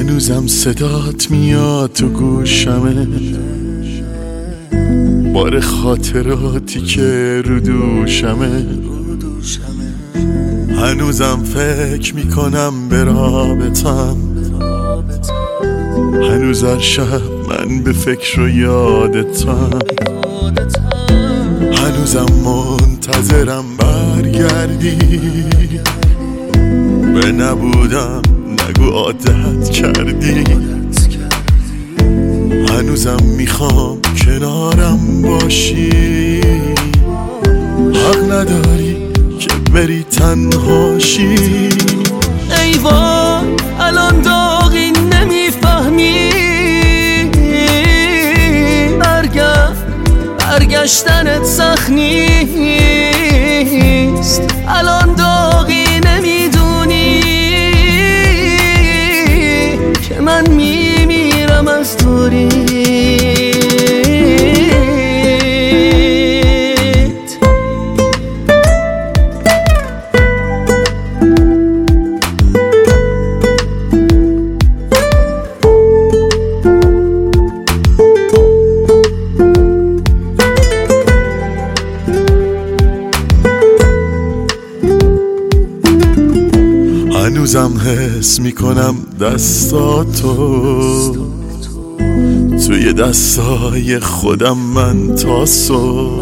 هنوزم صدات میاد تو گوشمه، بار خاطراتی که رو دوشمه. هنوزم فکر میکنم به رابطم، هنوز هر شب من به فکر و یادتم. هنوزم منتظرم برگردی، به نبودم نگو عادت کردی. هنوزم میخوام کنارم باشی، حق نداری که بری تنهاشی. ای وای الان داغی نمیفهمی، برگشتنت سخت نیست. الان داغی نمیدونی که من میمیرم از دوری. هنوزم حس میکنم دستاتو توی دستای خودم من تا صبح.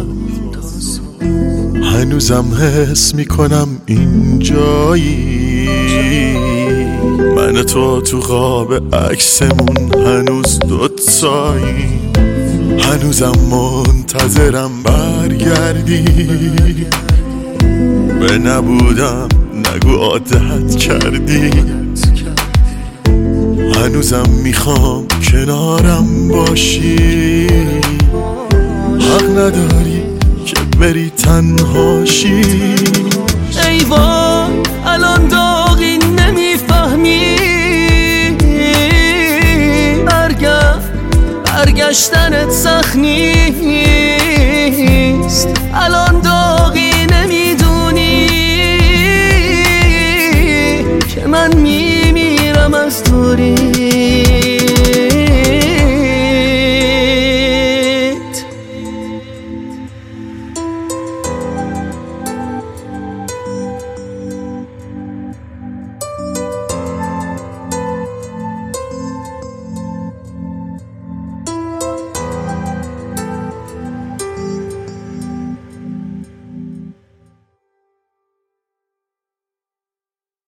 هنوزم حس میکنم اینجایی، من تو قاب عکسمون هنوز دوتایی. هنوزم منتظرم برگردی، به نبودم نگو عادت کردی. هنوزم میخوام کنارم باشی، حق نداری که بری تنهاشی. ای وای الان داغی نمیفهمی، برگشتنت سخت نیست. الان داغی نمیدونی که من میمیرم از دوری.